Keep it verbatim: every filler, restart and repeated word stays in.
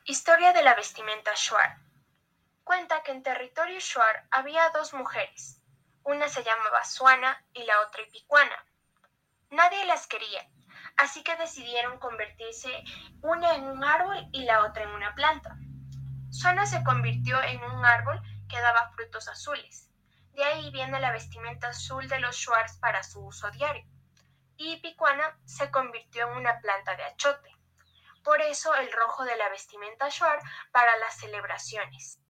Historia de la vestimenta shuar. Cuenta que en territorio shuar había dos mujeres. Una se llamaba Suana y la otra Ipicuana. Nadie las quería, así que decidieron convertirse una en un árbol y la otra en una planta. Suana se convirtió en un árbol que daba frutos azules. De ahí viene la vestimenta azul de los shuars para su uso diario. Y Ipicuana se convirtió en una planta de achote. Por eso el rojo de la vestimenta shuar para las celebraciones.